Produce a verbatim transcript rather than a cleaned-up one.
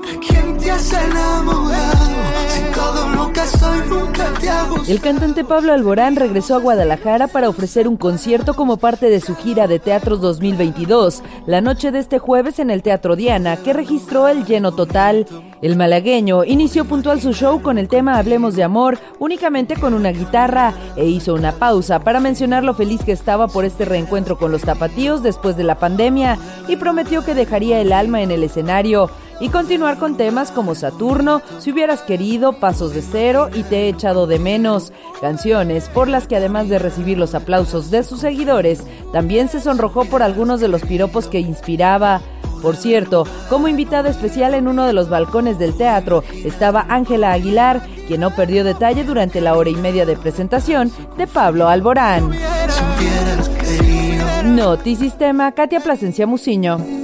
¿Quién te has enamorado? Si todo lo que soy nunca te ha gustado. El cantante Pablo Alborán regresó a Guadalajara para ofrecer un concierto como parte de su gira de teatros dos mil veintidós, la noche de este jueves en el Teatro Diana, que registró el lleno total. El malagueño inició puntual su show con el tema Hablemos de Amor, únicamente con una guitarra, e hizo una pausa para mencionar lo feliz que estaba por este reencuentro con los tapatíos después de la pandemia, y prometió que dejaría el alma en el escenario y continuar con temas como Saturno, Si hubieras querido, Pasos de Cero y Te he echado de menos, canciones por las que además de recibir los aplausos de sus seguidores, también se sonrojó por algunos de los piropos que inspiraba. Por cierto, como invitada especial en uno de los balcones del teatro estaba Ángela Aguilar, quien no perdió detalle durante la hora y media de presentación de Pablo Alborán. Notisistema, Katia Plasencia Muciño.